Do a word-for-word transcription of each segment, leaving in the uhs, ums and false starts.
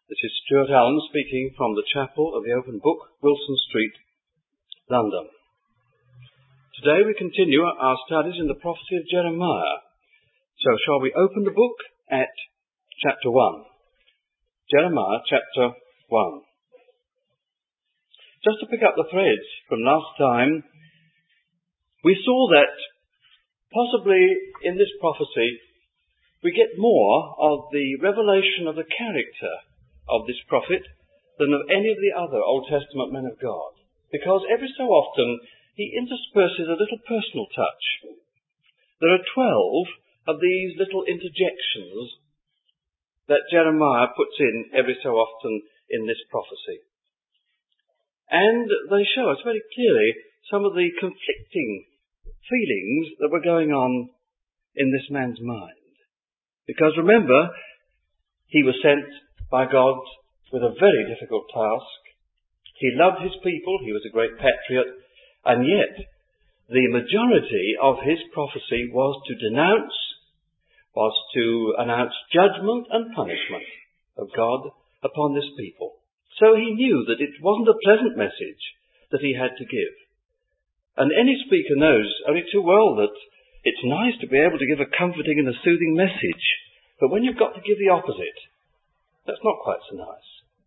This is Stuart Allen speaking from the chapel of the Open Book, Wilson Street, London. Today we continue our studies in the prophecy of Jeremiah. So shall we open the book at chapter one. Jeremiah chapter one. Just to pick up the threads from last time, we saw that possibly in this prophecy we get more of the revelation of the character of this prophet than of any of the other Old Testament men of God, because every so often he intersperses a little personal touch. There are twelve of these little interjections that Jeremiah puts in every so often in this prophecy. And they show us very clearly some of the conflicting feelings that were going on in this man's mind. Because remember, he was sent by God with a very difficult task. He loved his people, he was a great patriot, and yet the majority of his prophecy was to denounce, was to announce judgment and punishment of God upon this people. So he knew that it wasn't a pleasant message that he had to give. And any speaker knows only too well that it's nice to be able to give a comforting and a soothing message, but when you've got to give the opposite, that's not quite so nice,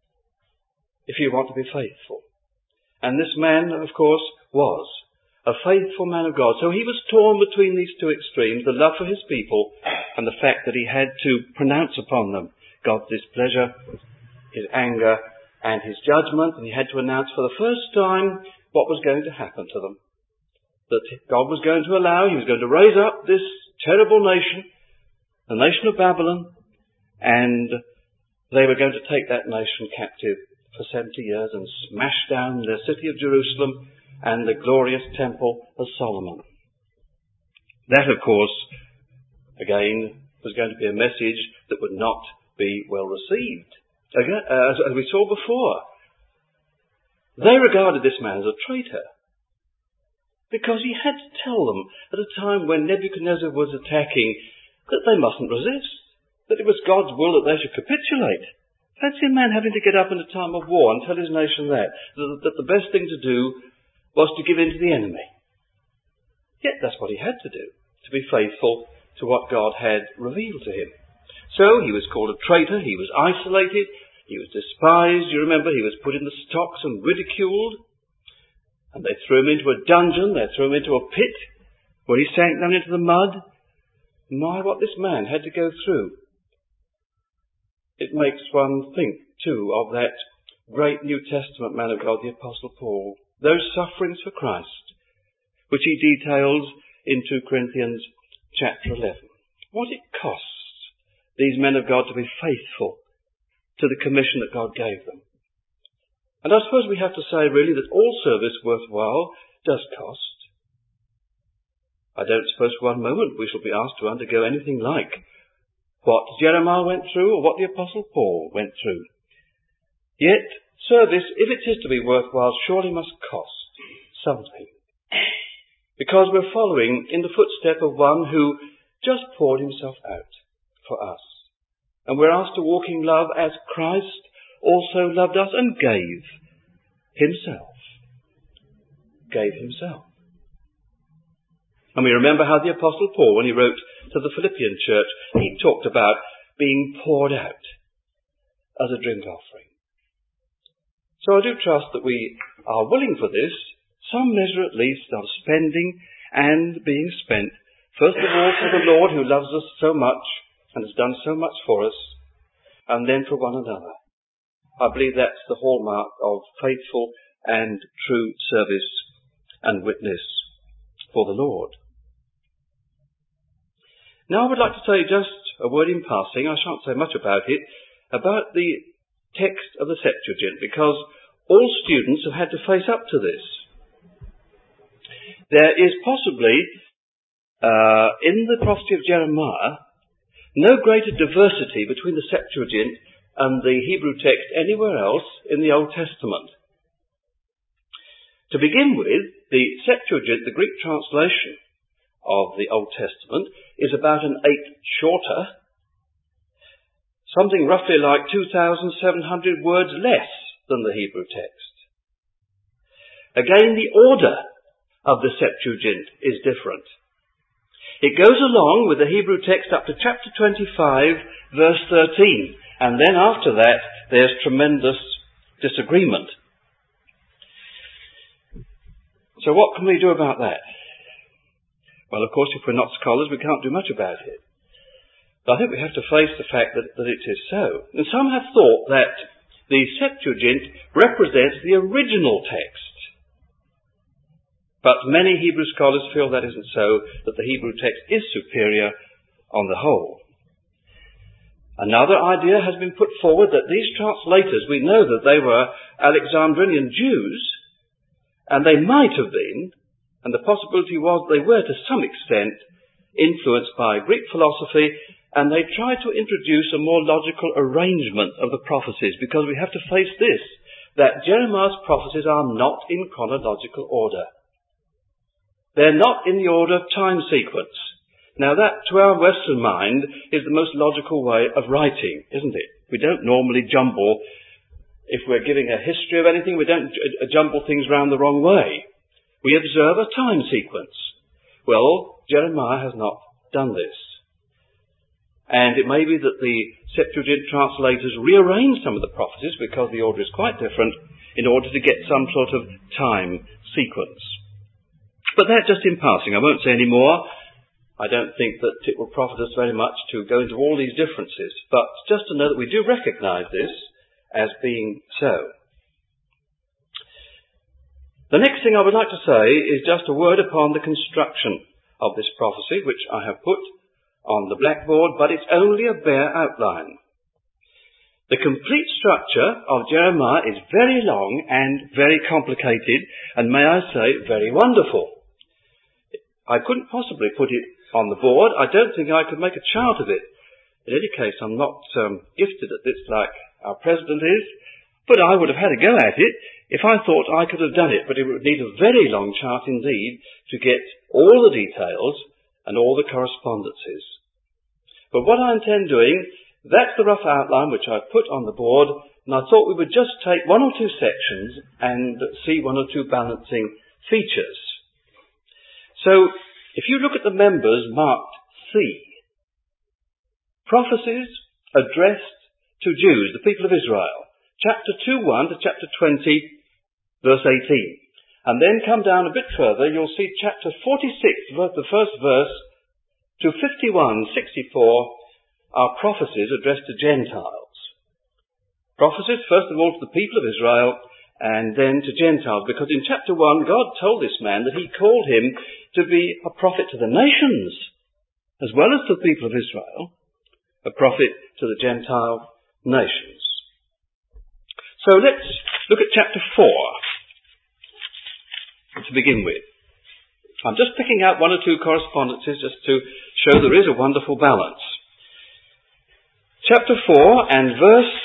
if you want to be faithful. And this man, of course, was a faithful man of God. So he was torn between these two extremes, the love for his people and the fact that he had to pronounce upon them God's displeasure, his anger, and his judgment. And he had to announce for the first time what was going to happen to them. That God was going to allow, he was going to raise up this terrible nation, the nation of Babylon, and they were going to take that nation captive for seventy years and smash down the city of Jerusalem and the glorious temple of Solomon. That, of course, again, was going to be a message that would not be well received. Again, as, as we saw before, they regarded this man as a traitor because he had to tell them at a time when Nebuchadnezzar was attacking that they mustn't resist, that it was God's will that they should capitulate. Fancy a man having to get up in a time of war and tell his nation that, that, that the best thing to do was to give in to the enemy. Yet that's what he had to do, to be faithful to what God had revealed to him. So he was called a traitor, he was isolated, he was despised, you remember, he was put in the stocks and ridiculed, and they threw him into a dungeon, they threw him into a pit, where he sank down into the mud. My, what this man had to go through. It makes one think, too, of that great New Testament man of God, the Apostle Paul. Those sufferings for Christ, which he details in two Corinthians chapter eleven. What it costs these men of God to be faithful to the commission that God gave them. And I suppose we have to say, really, that all service worthwhile does cost. I don't suppose for one moment we shall be asked to undergo anything like what Jeremiah went through or what the Apostle Paul went through. Yet, service, if it is to be worthwhile, surely must cost something. Because we're following in the footstep of one who just poured himself out for us. And we're asked to walk in love as Christ also loved us and gave himself. Gave himself. And we remember how the Apostle Paul, when he wrote to the Philippian church, he talked about being poured out as a drink offering. So I do trust that we are willing for this, some measure at least of spending and being spent, first of all for the Lord who loves us so much and has done so much for us, and then for one another. I believe that's the hallmark of faithful and true service and witness for the Lord. Now I would like to say just a word in passing, I shan't say much about it, about the text of the Septuagint, because all students have had to face up to this. There is possibly, uh, in the prophecy of Jeremiah, no greater diversity between the Septuagint and the Hebrew text anywhere else in the Old Testament. To begin with, the Septuagint, the Greek translation of the Old Testament, is about an eighth shorter. something roughly like two thousand seven hundred words less than the Hebrew text. Again, the order of the Septuagint is different. It goes along with the Hebrew text up to chapter twenty-five, verse thirteen, and then after that there's tremendous disagreement. So what can we do about that? Well, of course, if we're not scholars, we can't do much about it. But I think we have to face the fact that, that it is so. And some have thought that the Septuagint represents the original text. But many Hebrew scholars feel that isn't so, that the Hebrew text is superior on the whole. Another idea has been put forward that these translators, we know that they were Alexandrian Jews, and they might have been, and the possibility was they were to some extent influenced by Greek philosophy, and they tried to introduce a more logical arrangement of the prophecies, because we have to face this, that Jeremiah's prophecies are not in chronological order. They're not in the order of time sequence. Now that, to our Western mind, is the most logical way of writing, isn't it? We don't normally jumble. If we're giving a history of anything, we don't j- jumble things round the wrong way. We observe a time sequence. Well, Jeremiah has not done this. And it may be that the Septuagint translators rearranged some of the prophecies, because the order is quite different, in order to get some sort of time sequence. But that just in passing. I won't say any more. I don't think that it will profit us very much to go into all these differences. But just to know that we do recognise this as being so. The next thing I would like to say is just a word upon the construction of this prophecy, which I have put on the blackboard, but it's only a bare outline. The complete structure of Jeremiah is very long and very complicated, and may I say, very wonderful. I couldn't possibly put it on the board. I don't think I could make a chart of it. In any case, I'm not um, gifted at this like our president is, but I would have had a go at it if I thought I could have done it. But it would need a very long chart indeed to get all the details and all the correspondences. But what I intend doing, that's the rough outline which I've put on the board, and I thought we would just take one or two sections and see one or two balancing features. So, if you look at the members marked C, prophecies addressed to Jews, the people of Israel, chapter two one to chapter twenty, verse eighteen. And then come down a bit further, you'll see chapter forty-six, the first verse, to fifty-one sixty-four are prophecies addressed to Gentiles. Prophecies, first of all, to the people of Israel, and then to Gentiles, because in chapter one, God told this man that he called him to be a prophet to the nations, as well as to the people of Israel, a prophet to the Gentile nations. So let's look at chapter four, to begin with. I'm just picking out one or two correspondences just to show there is a wonderful balance. Chapter four and verse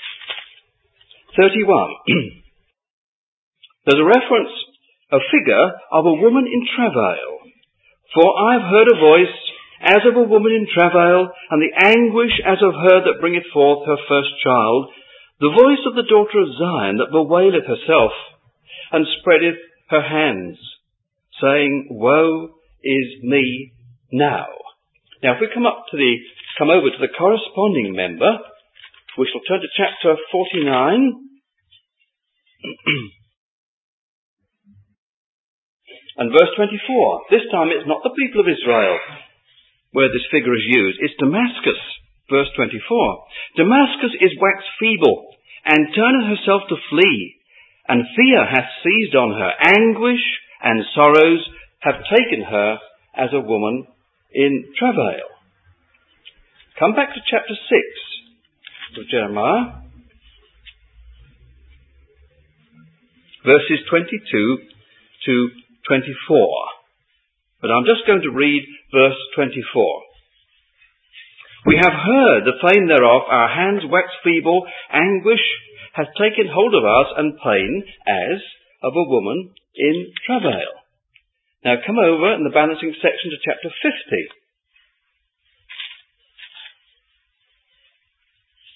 thirty-one. There's a reference, a figure of a woman in travail. For I have heard a voice as of a woman in travail, and the anguish as of her that bringeth forth her first child, the voice of the daughter of Zion that bewaileth herself, and spreadeth her hands, saying, Woe is me now. Now, if we come up to the, come over to the corresponding member, we shall turn to chapter forty-nine. And verse twenty-four. This time it's not the people of Israel where this figure is used. It's Damascus. Verse twenty-four. Damascus is waxed feeble, and turneth herself to flee, and fear hath seized on her. Anguish and sorrows have taken her as a woman in travail. Come back to chapter six of Jeremiah. Verses twenty-two to twenty-four. But I'm just going to read verse twenty-four. We have heard the fame thereof, our hands wax feeble, anguish hath taken hold of us, and pain as of a woman in travail. Now come over in the balancing section to chapter fifty.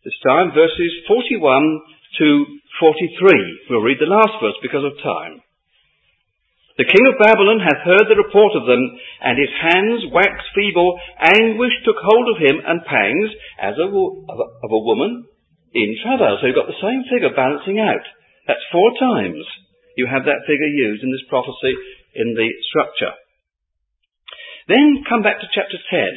This time verses forty-one to forty-three. We'll read the last verse because of time. The king of Babylon hath heard the report of them, and his hands waxed feeble, anguish took hold of him, and pangs, as of a, of a, of a woman in travail. So you've got the same figure balancing out. That's four times you have that figure used in this prophecy in the structure. Then come back to chapter ten.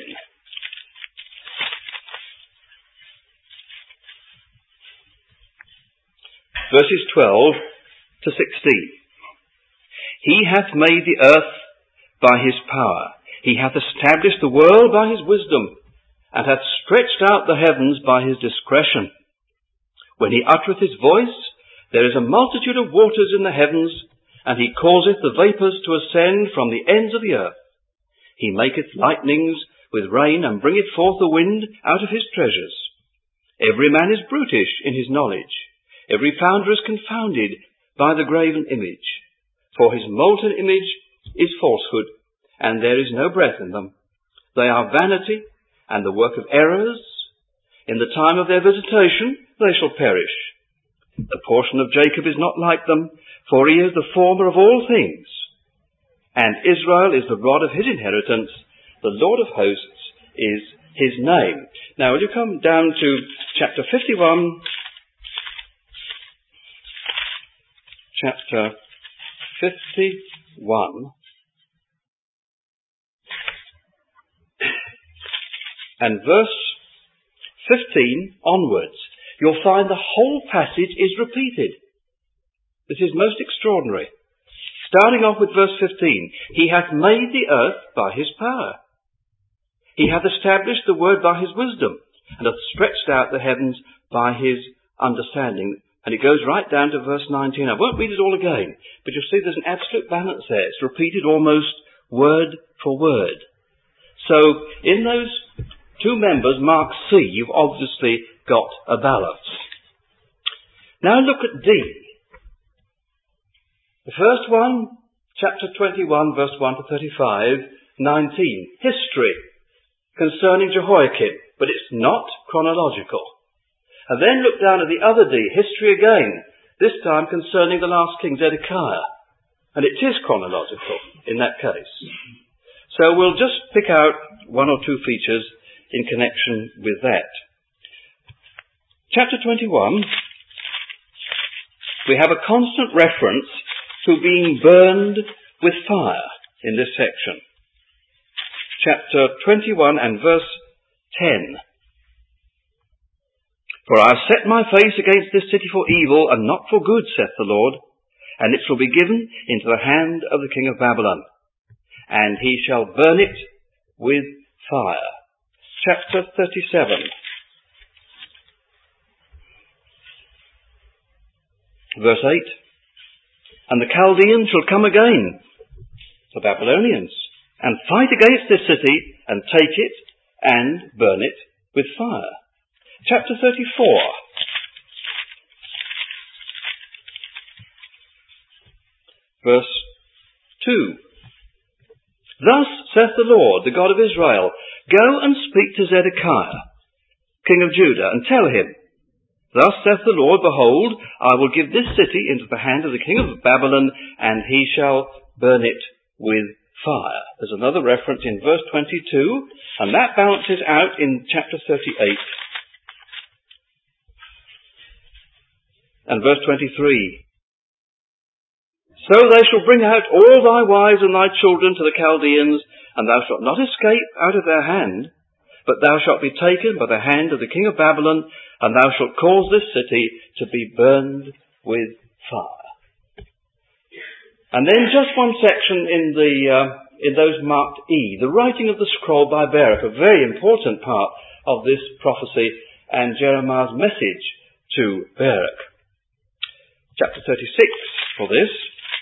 Verses twelve to sixteen. He hath made the earth by his power. He hath established the world by his wisdom, and hath stretched out the heavens by his discretion. When he uttereth his voice, there is a multitude of waters in the heavens, and he causeth the vapours to ascend from the ends of the earth. He maketh lightnings with rain, and bringeth forth the wind out of his treasures. Every man is brutish in his knowledge. Every founder is confounded by the graven image. For his molten image is falsehood, and there is no breath in them. They are vanity, and the work of errors. In the time of their visitation they shall perish. The portion of Jacob is not like them, for he is the former of all things. And Israel is the rod of his inheritance. The Lord of hosts is his name. Now will you come down to chapter fifty-one, chapter fifty-one, and verse fifteen onwards. You'll find the whole passage is repeated. This is most extraordinary. Starting off with verse fifteen. He hath made the earth by his power. He hath established the word by his wisdom, and hath stretched out the heavens by his understanding. And it goes right down to verse nineteen. I won't read it all again, but you'll see there's an absolute balance there. It's repeated almost word for word. So in those two members marked C, you've obviously got a balance. Now look at D. The first one, chapter twenty-one, verse one to thirty-five, nineteen. History concerning Jehoiakim, but it's not chronological. And then look down at the other D, history again, this time concerning the last king, Zedekiah. And it is chronological in that case. So we'll just pick out one or two features in connection with that. Chapter twenty-one, we have a constant reference to being burned with fire in this section. Chapter twenty-one and verse ten. For I have set my face against this city for evil, and not for good, saith the Lord, and it shall be given into the hand of the king of Babylon, and he shall burn it with fire. Chapter thirty-seven. Verse eight. And the Chaldeans shall come again, the Babylonians, and fight against this city, and take it, and burn it with fire. Chapter thirty-four. Verse two. Thus saith the Lord, the God of Israel, go and speak to Zedekiah, king of Judah, and tell him, Thus saith the Lord, behold, I will give this city into the hand of the king of Babylon, and he shall burn it with fire. There's another reference in verse twenty-two, and that balances out in chapter thirty-eight. And verse twenty-three. So they shall bring out all thy wives and thy children to the Chaldeans, and thou shalt not escape out of their hand, but thou shalt be taken by the hand of the king of Babylon, and thou shalt cause this city to be burned with fire. And then just one section in the uh, in those marked E, the writing of the scroll by Baruch, a very important part of this prophecy and Jeremiah's message to Baruch. Chapter thirty-six for this.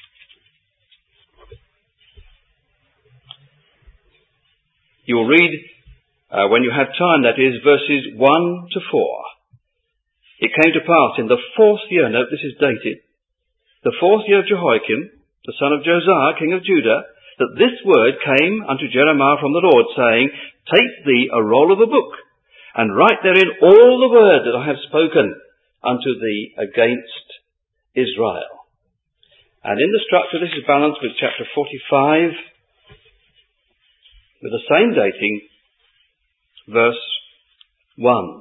You'll read, uh, when you have time, that is, verses one to four. It came to pass in the fourth year, note this is dated, the fourth year of Jehoiakim, the son of Josiah, king of Judah, that this word came unto Jeremiah from the Lord, saying, Take thee a roll of a book, and write therein all the word that I have spoken unto thee against Israel. And in the structure, this is balanced with chapter forty-five, with the same dating, verse one.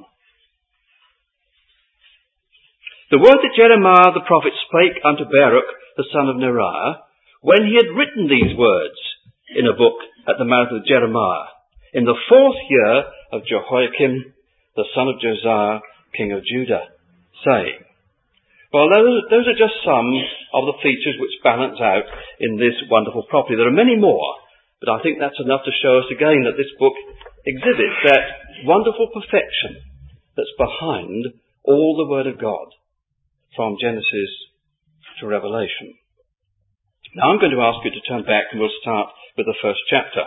The word that Jeremiah the prophet spake unto Baruch the son of Neriah, when he had written these words in a book at the mouth of Jeremiah, in the fourth year of Jehoiakim the son of Josiah, king of Judah, saying. Well, those, those are just some of the features which balance out in this wonderful property. There are many more, but I think that's enough to show us again that this book exhibits that wonderful perfection that's behind all the Word of God, from Genesis to Revelation. Now I'm going to ask you to turn back and we'll start with the first chapter.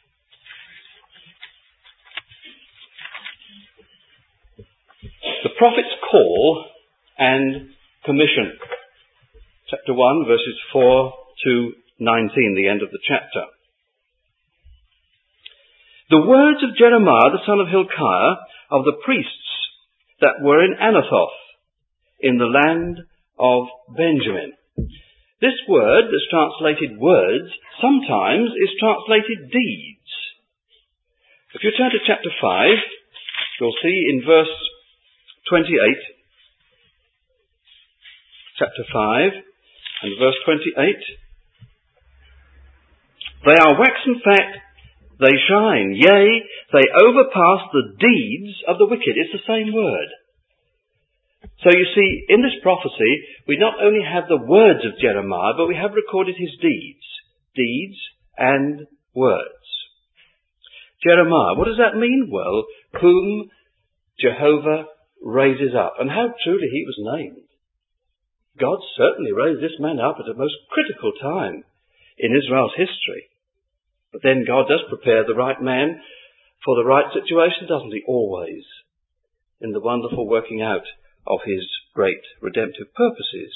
The prophet's call and commission. Chapter one, verses four to nineteen, the end of the chapter. The words of Jeremiah the son of Hilkiah of the priests that were in Anathoth, in the land of Benjamin. This word that's translated words sometimes is translated deeds. If you turn to chapter five, you'll see in verse twenty-eight, chapter five and verse twenty-eight, they are waxen fat, they shine, yea, they overpass the deeds of the wicked. It's the same word. So you see, in this prophecy, we not only have the words of Jeremiah, but we have recorded his deeds. Deeds and words. Jeremiah, what does that mean? Well, whom Jehovah raises up. And how truly he was named. God certainly raised this man up at a most critical time in Israel's history. But then God does prepare the right man for the right situation, doesn't he? Always. In the wonderful working out of his great redemptive purposes.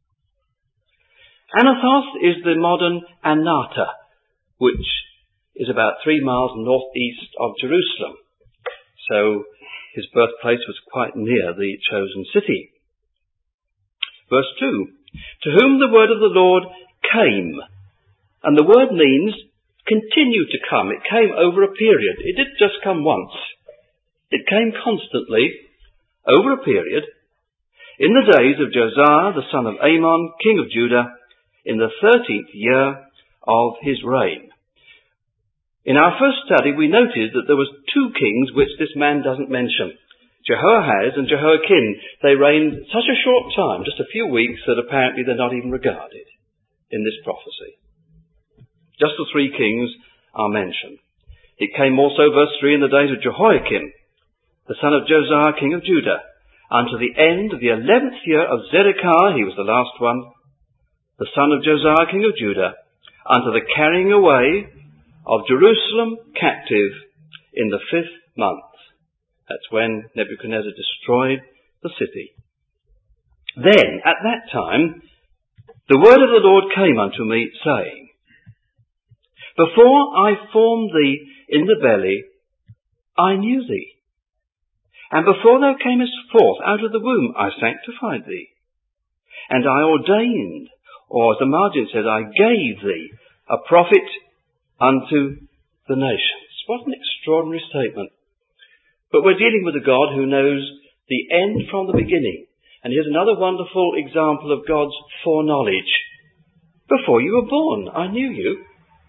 Anathoth is the modern Anata, which is about three miles northeast of Jerusalem. So his birthplace was quite near the chosen city. Verse two, to whom the word of the Lord came. And the word means continue to come. It came over a period. It didn't just come once. It came constantly over a period in the days of Josiah the son of Amon, king of Judah, in the thirteenth year of his reign. In our first study we noted that there was two kings which this man doesn't mention. Jehoahaz and Jehoiakim. They reigned such a short time, just a few weeks, that apparently they're not even regarded in this prophecy. Just the three kings are mentioned. It came also, verse three, in the days of Jehoiakim, the son of Josiah, king of Judah, unto the end of the eleventh year of Zedekiah, he was the last one, the son of Josiah, king of Judah, unto the carrying away of Jerusalem captive in the fifth month. That's when Nebuchadnezzar destroyed the city. Then, at that time, the word of the Lord came unto me, saying, before I formed thee in the belly, I knew thee. And before thou camest forth out of the womb, I sanctified thee. And I ordained, or as the margin says, I gave thee a prophet unto the nations. What an extraordinary statement. But we're dealing with a God who knows the end from the beginning. And here's another wonderful example of God's foreknowledge. Before you were born, I knew you,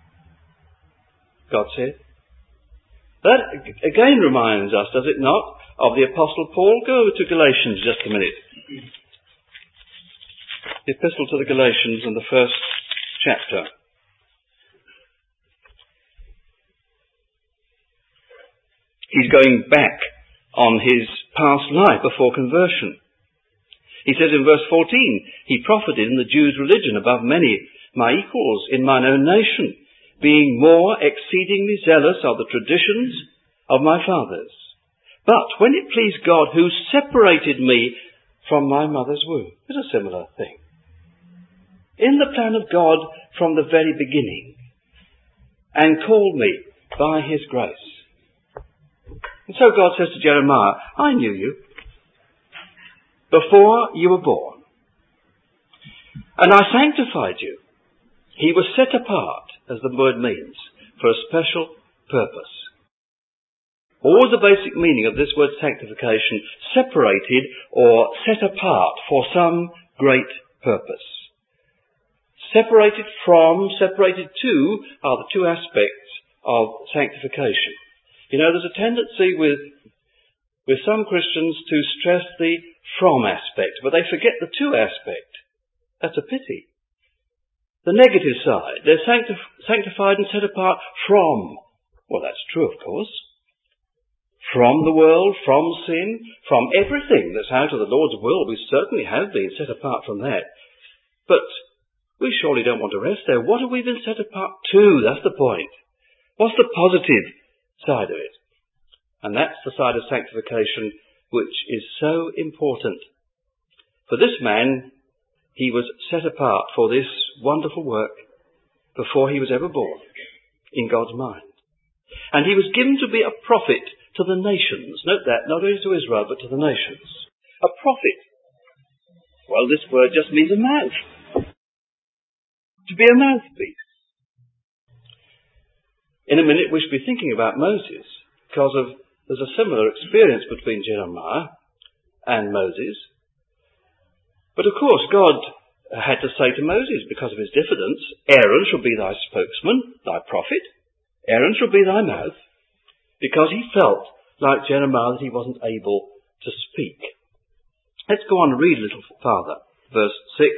God said. That again reminds us, does it not, of the Apostle Paul. Go to Galatians just a minute. The Epistle to the Galatians in the first chapter. He's going back on his past life before conversion. He says in verse fourteen, he profited in the Jews' religion above many my equals in mine own nation, being more exceedingly zealous of the traditions of my fathers. But when it pleased God, who separated me from my mother's womb. It's a similar thing. In the plan of God from the very beginning, and called me by his grace. And so God says to Jeremiah, I knew you before you were born, and I sanctified you. He was set apart, as the word means, for a special purpose. All the basic meaning of this word sanctification, separated or set apart for some great purpose. Separated from, separated to are the two aspects of sanctification. You know, there's a tendency with, with some Christians to stress the from aspect, but they forget the to aspect. That's a pity. The negative side, they're sanctif- sanctified and set apart from. Well, that's true, of course. From the world, from sin, from everything that's out of the Lord's will. We certainly have been set apart from that. But we surely don't want to rest there. What have we been set apart to? That's the point. What's the positive side of it? And that's the side of sanctification which is so important. For this man, he was set apart for this wonderful work before he was ever born in God's mind. And he was given to be a prophet to the nations. Note that, not only to Israel, but to the nations. A prophet. Well, this word just means a mouth. To be a mouthpiece. In a minute we should be thinking about Moses, because of there's a similar experience between Jeremiah and Moses. But of course God had to say to Moses, because of his diffidence, Aaron shall be thy spokesman, thy prophet. Aaron shall be thy mouth, because he felt, like Jeremiah, that he wasn't able to speak. Let's go on and read a little farther. Verse six.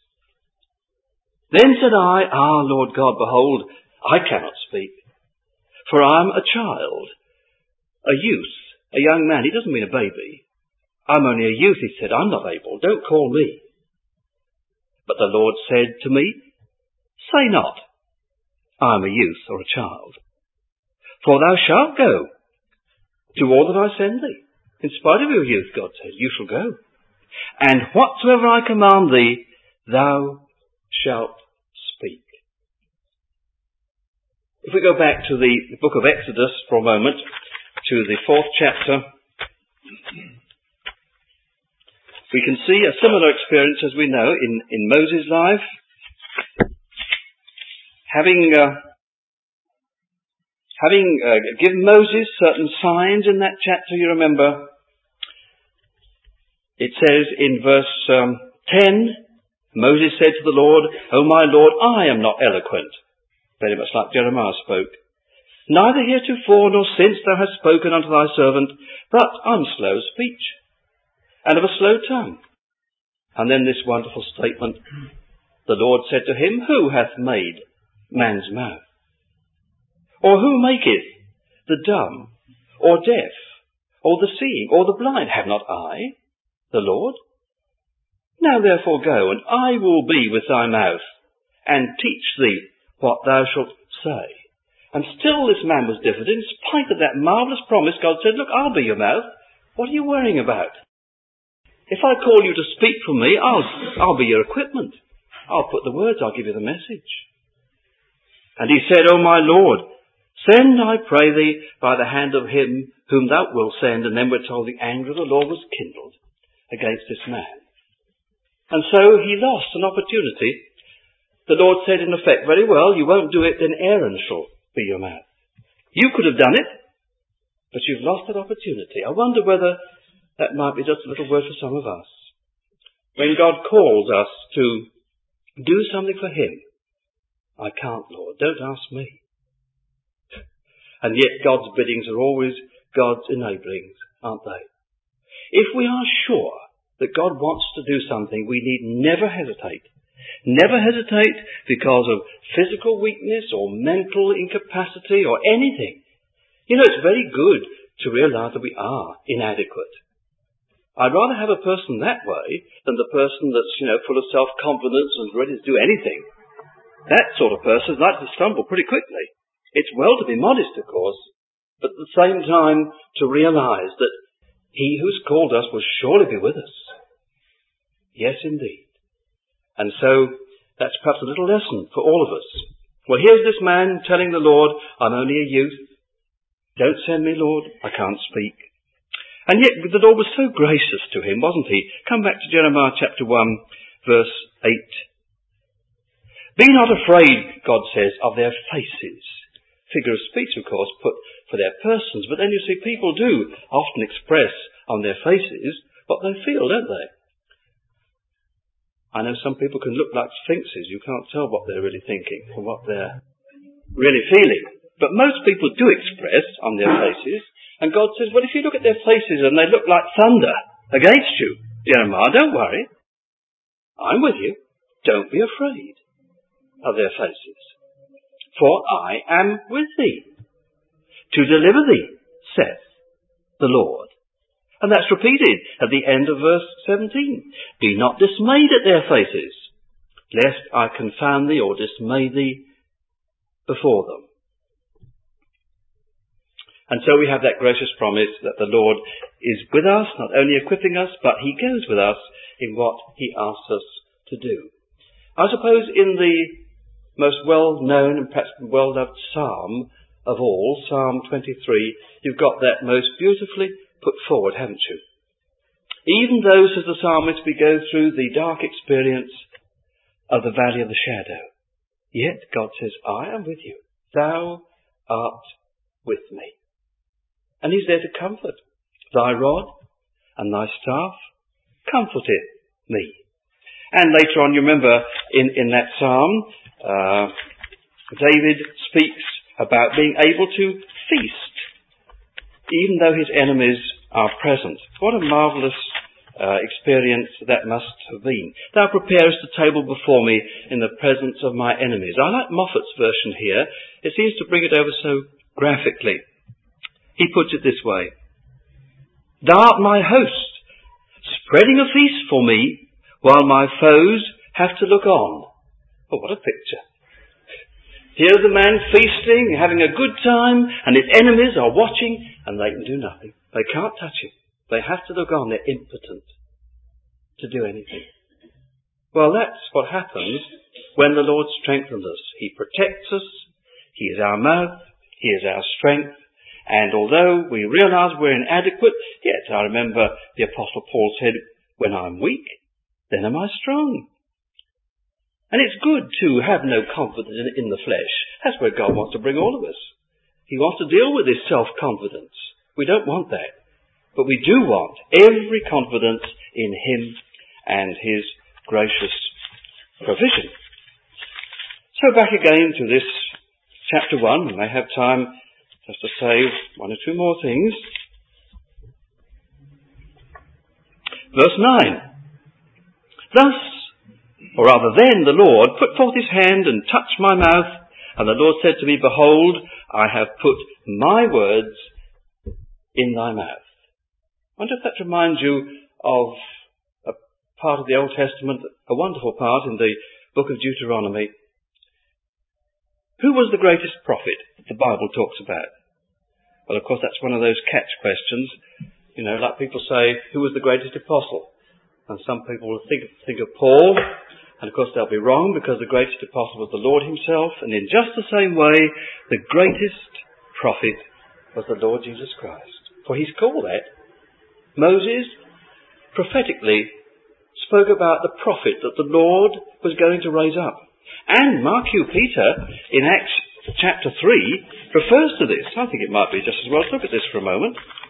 Then said I, Ah, Lord God, behold, I cannot speak, for I am a child, a youth, a young man. He doesn't mean a baby. I'm only a youth, he said. I'm not able. Don't call me. But the Lord said to me, Say not, I am a youth or a child, for thou shalt go to all that I send thee. In spite of your youth, God said, you shall go. And whatsoever I command thee, thou shalt speak. If we go back to the, the book of Exodus for a moment, to the fourth chapter, we can see a similar experience, as we know, in, in Moses' life. Having, uh, having uh, given Moses certain signs in that chapter, you remember, it says in verse um, ten, Moses said to the Lord, O my Lord, I am not eloquent. Very much like Jeremiah spoke. Neither heretofore nor since thou hast spoken unto thy servant, but I'm slow of speech, and of a slow tongue. And then this wonderful statement, the Lord said to him, Who hath made man's mouth? Or who maketh the dumb, or deaf, or the seeing, or the blind? Have not I, the Lord? Now therefore go, and I will be with thy mouth, and teach thee what thou shalt say. And still this man was diffident. In spite of that marvellous promise, God said, Look, I'll be your mouth. What are you worrying about? If I call you to speak for me, I'll, I'll be your equipment. I'll put the words, I'll give you the message. And he said, O my Lord, send, I pray thee, by the hand of him whom thou wilt send. And then we're told the anger of the Lord was kindled against this man. And so he lost an opportunity. The Lord said in effect, very well, you won't do it, then Aaron shall be your mouth. You could have done it, but you've lost that opportunity. I wonder whether that might be just a little word for some of us. When God calls us to do something for him, I can't, Lord, don't ask me. And yet God's biddings are always God's enablings, aren't they? If we are sure that God wants to do something, we need never hesitate. Never hesitate because of physical weakness or mental incapacity or anything. You know, it's very good to realize that we are inadequate. I'd rather have a person that way than the person that's, you know, full of self-confidence and ready to do anything. That sort of person is likely to stumble pretty quickly. It's well to be modest, of course, but at the same time to realize that he who's called us will surely be with us. Yes, indeed. And so that's perhaps a little lesson for all of us. Well, here's this man telling the Lord, I'm only a youth. Don't send me, Lord, I can't speak. And yet the Lord was so gracious to him, wasn't he? Come back to Jeremiah chapter one, verse eight. Be not afraid, God says, of their faces. Figure of speech, of course, put for their persons. But then you see, people do often express on their faces what they feel, don't they? I know some people can look like sphinxes. You can't tell what they're really thinking from what they're really feeling. But most people do express on their faces. And God says, well, if you look at their faces and they look like thunder against you, Jeremiah, don't worry. I'm with you. Don't be afraid of their faces. For I am with thee to deliver thee, saith the Lord. And that's repeated at the end of verse seventeen. Be not dismayed at their faces, lest I confound thee or dismay thee before them. And so we have that gracious promise that the Lord is with us, not only equipping us, but he goes with us in what he asks us to do. I suppose in the most well-known and perhaps well-loved psalm of all, Psalm twenty-three, you've got that most beautifully put forward, haven't you? Even though, says the psalmist, we go through the dark experience of the valley of the shadow, yet God says, I am with you. Thou art with me. And he's there to comfort. Thy rod and thy staff comforteth me. And later on, you remember in, in that psalm, uh, David speaks about being able to feast, even though his enemies are present. What a marvellous uh, experience that must have been. Thou preparest a table before me in the presence of my enemies. I like Moffat's version here. It seems to bring it over so graphically. He puts it this way. Thou art my host, spreading a feast for me, while my foes have to look on. Oh, what a picture. Here's the man feasting, having a good time, and his enemies are watching, and they can do nothing. They can't touch him. They have to look on. They're impotent to do anything. Well, that's what happens when the Lord strengthens us. He protects us. He is our mouth. He is our strength. And although we realise we're inadequate, yet I remember the Apostle Paul said, when I'm weak, then am I strong. And it's good to have no confidence in, in the flesh. That's where God wants to bring all of us. He wants to deal with this self-confidence. We don't want that. But we do want every confidence in him and his gracious provision. So back again to this chapter one. We may have time just to say one or two more things. Verse nine. Thus, or rather then, the Lord put forth his hand and touched my mouth, and the Lord said to me, Behold, I have put my words in thy mouth. I wonder if that reminds you of a part of the Old Testament, a wonderful part in the book of Deuteronomy. Who was the greatest prophet that the Bible talks about? Well, of course, that's one of those catch questions. You know, like people say, who was the greatest apostle? And some people will think, think of Paul, and of course they'll be wrong, because the greatest apostle was the Lord himself, and in just the same way, the greatest prophet was the Lord Jesus Christ. For he's called that. Moses prophetically spoke about the prophet that the Lord was going to raise up. And Mark you, Peter, in Acts chapter three, refers to this. I think it might be just as well to look at this for a moment.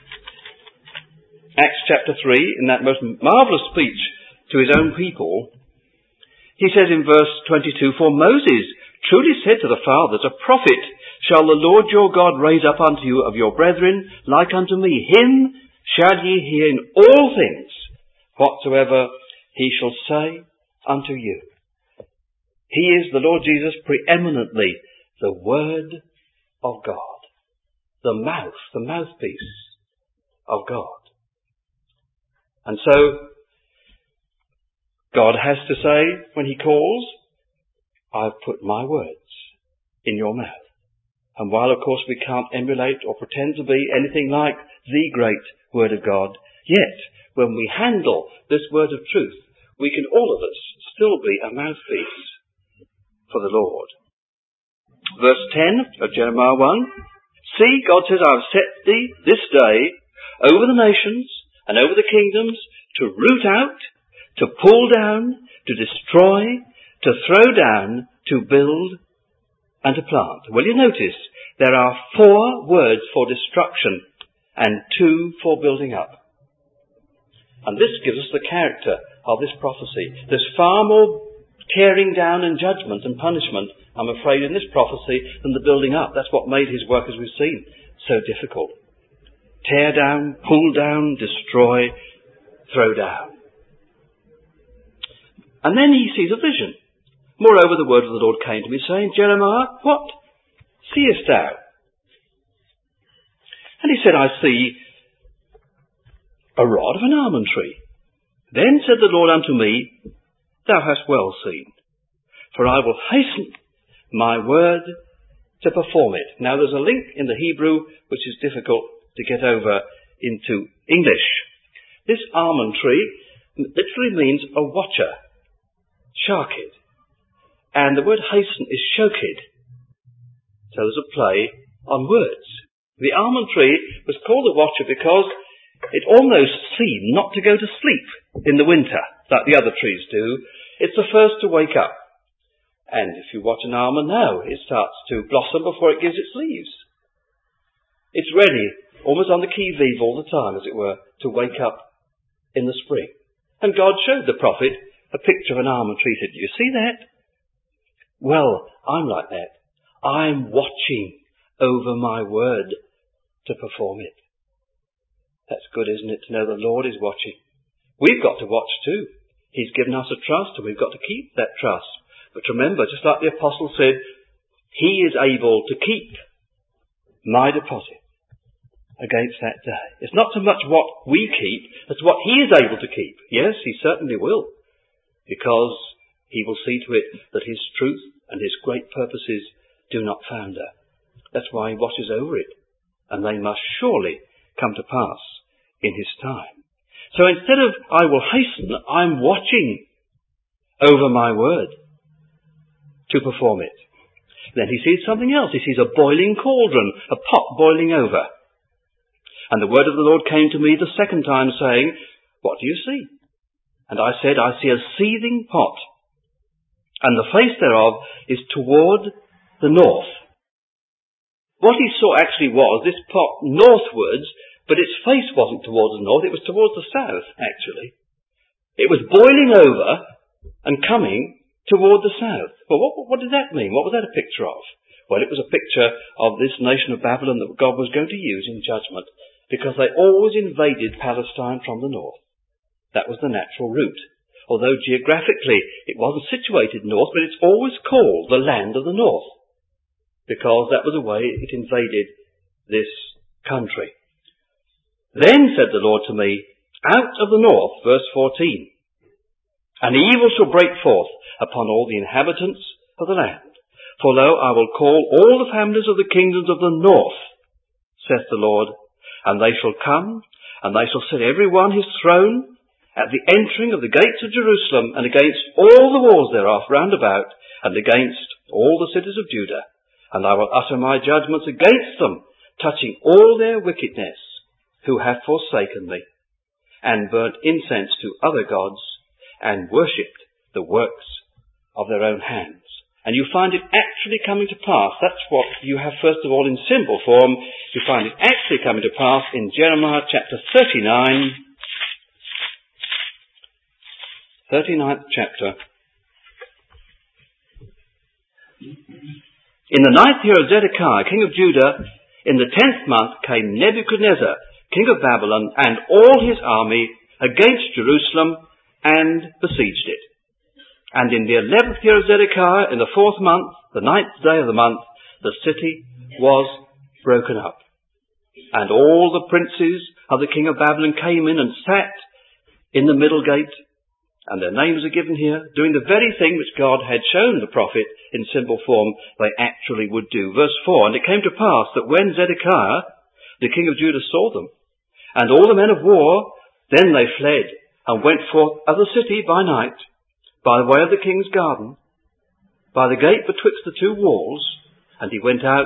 Acts chapter three, in that most marvellous speech to his own people, he says in verse twenty-two, For Moses truly said to the fathers, A prophet shall the Lord your God raise up unto you of your brethren, like unto me. Him shall ye hear in all things, whatsoever he shall say unto you. He is, the Lord Jesus, preeminently the Word of God, the mouth, the mouthpiece of God. And so, God has to say, when he calls, I've put my words in your mouth. And while, of course, we can't emulate or pretend to be anything like the great Word of God, yet, when we handle this word of truth, we can, all of us, still be a mouthpiece for the Lord. Verse ten of Jeremiah one, See, God says, I have set thee this day over the nations and over the kingdoms to root out, to pull down, to destroy, to throw down, to build, and to plant. Well, you notice there are four words for destruction and two for building up. And this gives us the character of this prophecy. There's far more tearing down and judgment and punishment, I'm afraid, in this prophecy than the building up. That's what made his work, as we've seen, so difficult. Tear down, pull down, destroy, throw down. And then he sees a vision. Moreover, the word of the Lord came to me, saying, Jeremiah, what seest thou? And he said, I see a rod of an almond tree. Then said the Lord unto me, Thou hast well seen, for I will hasten my word to perform it. Now there's a link in the Hebrew which is difficult to get over into English. This almond tree literally means a watcher, shakid. And the word hasten is shokid. So there's a play on words. The almond tree was called the watcher because it almost seemed not to go to sleep in the winter, like the other trees do. It's the first to wake up. And if you watch an almond now, it starts to blossom before it gives its leaves. It's ready, almost on the qui-vive all the time, as it were, to wake up in the spring. And God showed the prophet a picture of an almond tree. He said, Do you see that? Well, I'm like that. I'm watching over my word to perform it. That's good, isn't it, to know the Lord is watching. We've got to watch too. He's given us a trust and we've got to keep that trust. But remember, just like the apostle said, he is able to keep my deposit against that day. It's not so much what we keep, as what he is able to keep. Yes, he certainly will, because he will see to it that his truth and his great purposes do not founder. That's why he watches over it, and they must surely come to pass in his time. So instead of I will hasten, I'm watching over my word to perform it. Then he sees something else. He sees a boiling cauldron, a pot boiling over. And the word of the Lord came to me the second time, saying, What do you see? And I said, I see a seething pot, and the face thereof is toward the north. What he saw actually was this pot northwards, but its face wasn't towards the north, it was towards the south, actually. It was boiling over and coming toward the south. Well, what, what did that mean? What was that a picture of? Well, it was a picture of this nation of Babylon that God was going to use in judgment, because they always invaded Palestine from the north. That was the natural route. Although geographically it wasn't situated north, but it's always called the land of the north, because that was the way it invaded this country. Then said the Lord to me, Out of the north, verse fourteen, An evil shall break forth upon all the inhabitants of the land. For lo, I will call all the families of the kingdoms of the north, saith the Lord, and they shall come, and they shall set every one his throne at the entering of the gates of Jerusalem, and against all the walls thereof round about, and against all the cities of Judah. And I will utter my judgments against them, touching all their wickedness, who have forsaken me, and burnt incense to other gods, and worshipped the works of their own hands. And you find it actually coming to pass. That's what you have first of all in symbol form. You find it actually coming to pass in Jeremiah chapter thirty-nine, thirty-ninth chapter. In the ninth year of Zedekiah, king of Judah, in the tenth month came Nebuchadnezzar, king of Babylon, and all his army against Jerusalem, and besieged it. And in the eleventh year of Zedekiah, in the fourth month, the ninth day of the month, the city was broken up. And all the princes of the king of Babylon came in and sat in the middle gate, and their names are given here, doing the very thing which God had shown the prophet in symbol form they actually would do. Verse four, And it came to pass that when Zedekiah, the king of Judah, saw them, and all the men of war, then they fled, and went forth of the city by night, by the way of the king's garden, by the gate betwixt the two walls, and he went out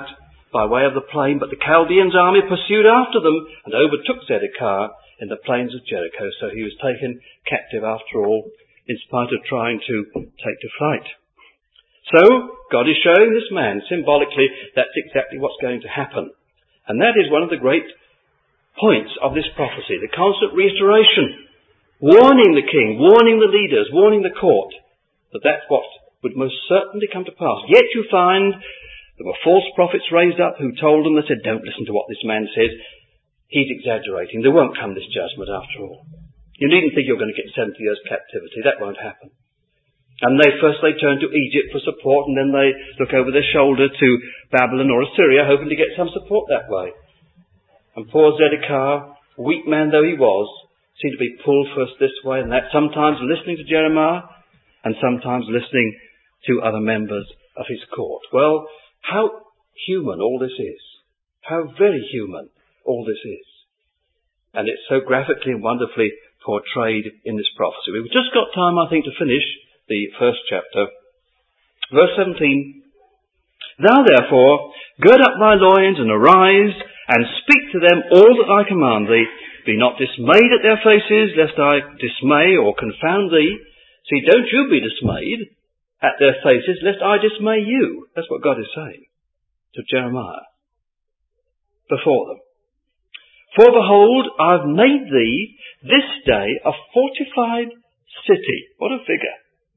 by way of the plain, but the Chaldeans' army pursued after them and overtook Zedekiah in the plains of Jericho. So he was taken captive after all, in spite of trying to take to flight. So God is showing this man symbolically that's exactly what's going to happen. And that is one of the great points of this prophecy, the constant reiteration, warning the king, warning the leaders, warning the court, that that's what would most certainly come to pass. Yet you find there were false prophets raised up who told them, they said, don't listen to what this man says. He's exaggerating. There won't come this judgment after all. You needn't think you're going to get seventy years captivity. That won't happen. And they first they turn to Egypt for support, and then they look over their shoulder to Babylon or Assyria, hoping to get some support that way. And poor Zedekiah, weak man though he was, seemed to be pulled first this way and that, sometimes listening to Jeremiah and sometimes listening to other members of his court. Well, how human all this is. How very human all this is. And it's so graphically and wonderfully portrayed in this prophecy. We've just got time, I think, to finish the first chapter. Verse seventeen. Thou therefore gird up thy loins and arise and speak to them all that I command thee. Be not dismayed at their faces, lest I dismay or confound thee. See, don't you be dismayed at their faces, lest I dismay you. That's what God is saying to Jeremiah before them. For behold, I've made thee this day a fortified city. What a figure.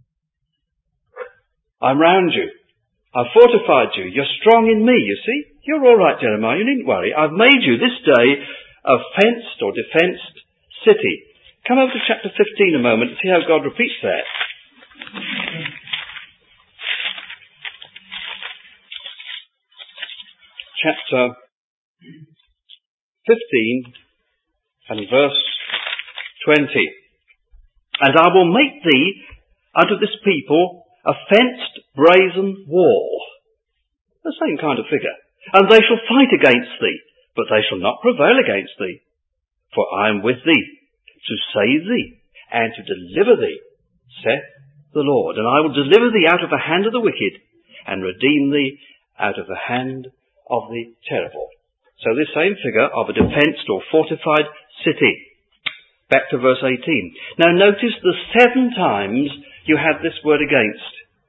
I'm round you. I've fortified you. You're strong in me, you see. You're all right, Jeremiah. You needn't worry. I've made you this day a fenced or defenced city. Come over to chapter fifteen a moment and see how God repeats that. Chapter fifteen and verse twenty. And I will make thee unto this people a fenced brazen wall. The same kind of figure. And they shall fight against thee, but they shall not prevail against thee. For I am with thee, to save thee, and to deliver thee, saith the Lord. And I will deliver thee out of the hand of the wicked, and redeem thee out of the hand of the terrible. So this same figure of a defenced or fortified city. Back to verse eighteen. Now notice the seven times you have this word against.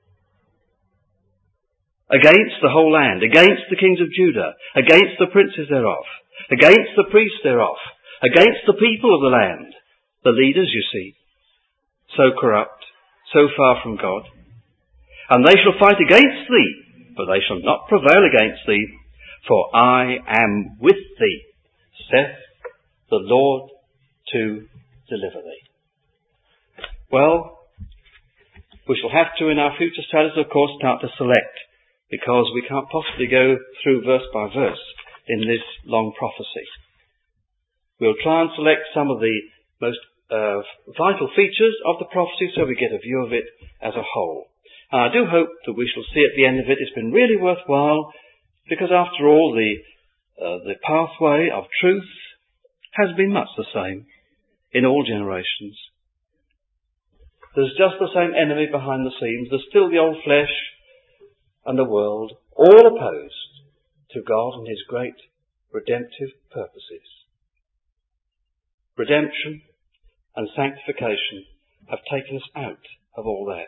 Against the whole land, against the kings of Judah, against the princes thereof, against the priests thereof, against the people of the land, the leaders, you see, so corrupt, so far from God. And they shall fight against thee, but they shall not prevail against thee, for I am with thee, saith the Lord, to deliver thee. Well, we shall have to, in our future studies, of course, start to select, because we can't possibly go through verse by verse in this long prophecy. We'll try and select some of the most uh, vital features of the prophecy so we get a view of it as a whole. And I do hope that we shall see at the end of it it's been really worthwhile, because after all the uh, the pathway of truth has been much the same in all generations. There's just the same enemy behind the scenes. There's still the old flesh and the world, all opposed to God and his great redemptive purposes. Redemption and sanctification have taken us out of all that.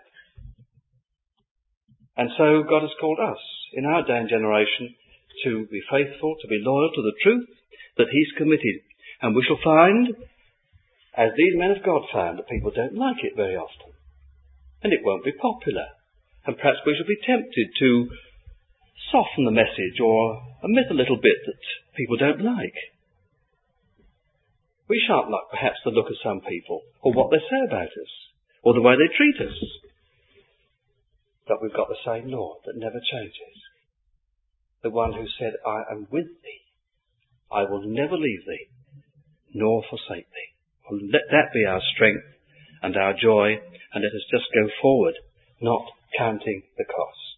And so God has called us in our day and generation to be faithful, to be loyal to the truth that he's committed. And we shall find, as these men of God found, that people don't like it very often. And it won't be popular. And perhaps we shall be tempted to soften the message or omit a little bit that people don't like. We shan't like perhaps the look of some people, or what they say about us, or the way they treat us. But we've got the same Lord that never changes. The one who said, I am with thee. I will never leave thee, nor forsake thee. Well, let that be our strength and our joy, and let us just go forward, not counting the cost.